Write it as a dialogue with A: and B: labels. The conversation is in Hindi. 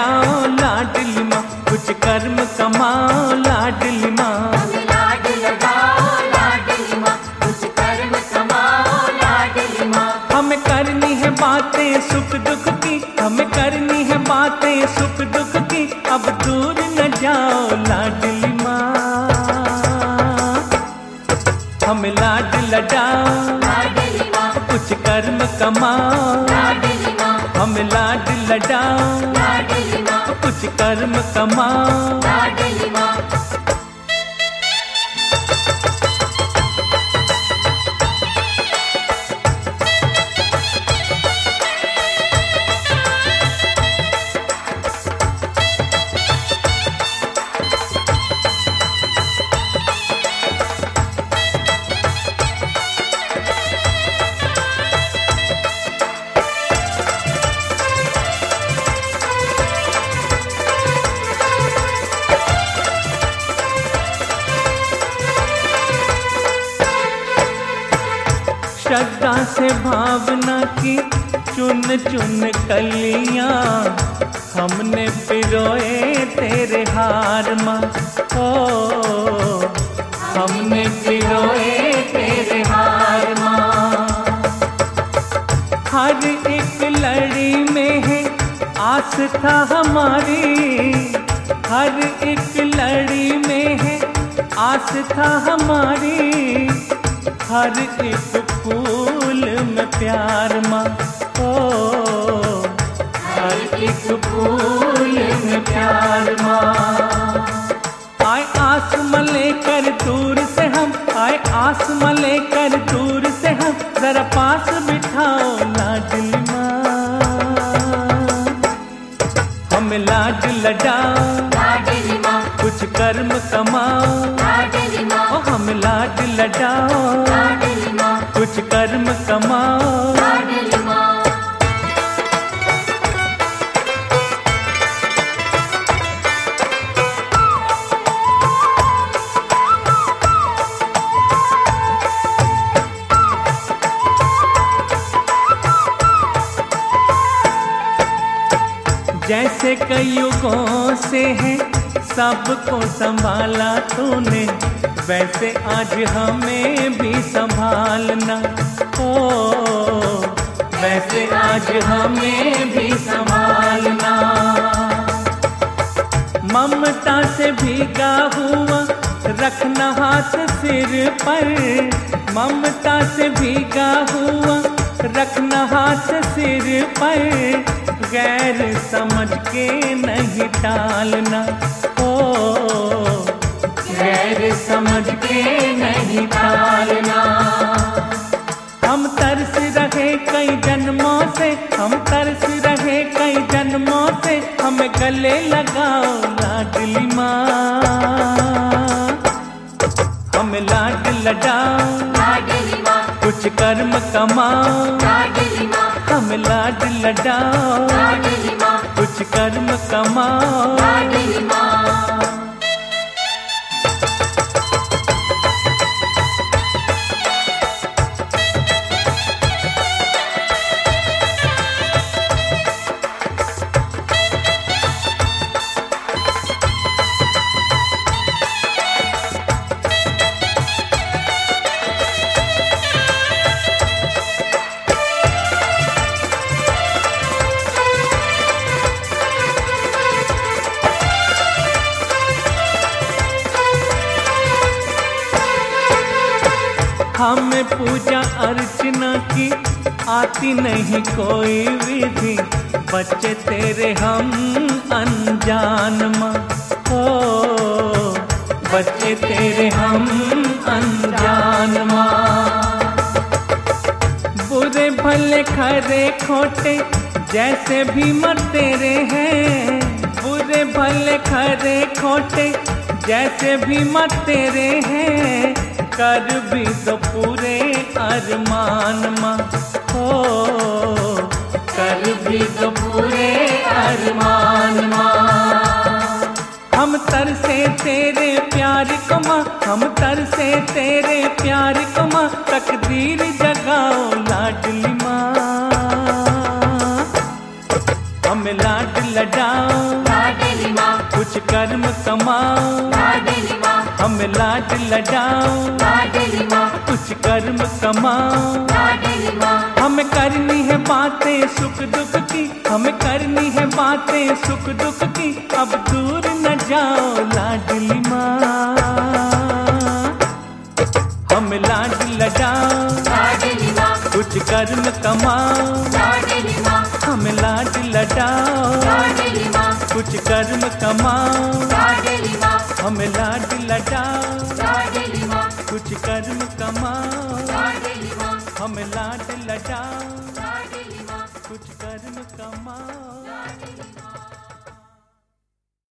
A: लडाओ लाडली माँ, कुछ कर्म कमाओ लाडली माँ।
B: हमें लाड लगाओ लाडली माँ, कुछ कर्म कमाओ लाडली माँ।
A: हमें करनी है बातें सुख दुख की, हमें करनी है बातें सुख दुख की, अब दूर न जाओ लाडली माँ। हमें लाड लडाओ
B: लाडली माँ,
A: कुछ कर्म कमाओ
B: लाडली माँ,
A: हमें लाड लडाओ
B: लाडली माँ,
A: कुछ कर्म कमाओ।
B: लाडली माँ।
A: श्रद्धा से भावना की चुन चुन कलियां, हमने पिरोए तेरे हार माँ। ओ हमने पिरोए तेरे हार माँ। हर एक लड़ी में है आस्था हमारी, हर एक लड़ी में है आस्था हमारी, हर एक फूल में प्यार माँ। ओ हर एक फूल में प्यार माँ। आए आसमां लेकर दूर से हम, आए आसमां लेकर दूर से हम, जरा पास बिठाओ लाडली माँ। हमें लाड लडाओ
B: लाडली माँ,
A: कुछ कर्म कमाओ।
B: लाडली माँ,
A: ओ हमें लाड लडाओ
B: लाडली माँ,
A: कुछ कर्म कमाओ।
B: लाडली माँ।
A: जैसे कई युगों से है सबको संभाला तूने, वैसे आज हमें भी संभालना। ओ वैसे आज हमें भी संभालना। ममता से भीगा हुआ रखना हाथ सिर पर, ममता से भीगा हुआ रखना हाथ सिर पर, गैर समझ के नहीं टालना। ओ गैर समझ के नहीं टालना। हम तरस रहे कई जन्मों से, हम तरस रहे कई जन्मों से, हमें गले लगाओ लाडली माँ। हमें लाड लडाओ
B: लाडली माँ,
A: कुछ कर्म कमाओ।
B: लाडली माँ,
A: हमें लाड लडाओ
B: लाडली माँ,
A: कुछ कर्म कमाओ।
B: लाडली माँ।
A: हमें पूजा अर्चना की आती नहीं कोई विधि, बच्चे तेरे हम अनजान माँ। ओ बच्चे तेरे हम अनजान माँ। बुरे भले खरे खोटे जैसे भी मत तेरे हैं, बुरे भले खरे खोटे जैसे भी मत तेरे हैं, कर भी तो पूरे अरमान माँ। हो कर भी तो पूरे अरमान माँ। हम तरसे तेरे प्यार को माँ, हम तरसे तेरे प्यार को माँ, तकदीर जगाओ लाडली माँ। हमें लाड लडाओ कमाओ।
B: लाडली माँ
A: हमें करनी है बातें सुख दुख की, हमें करनी है बातें सुख दुख की, अब दूर न जाओ लाडली माँ। हमें लाड लगाओ
B: लाडली माँ
A: कुछ कर्म कमाओ।
B: लाडली माँ
A: हमें लाड लगाओ
B: लाडली माँ
A: कुछ कर्म कमाओ।
B: लाडली माँ
A: हमें लाड लगाओ
B: लाडली माँ
A: कुछ कर्म कमाओ।
B: लाडली माँ
A: हमें लाड लगाओ
B: लाडली माँ
A: कुछ कर्म कमाओ।
B: लाडली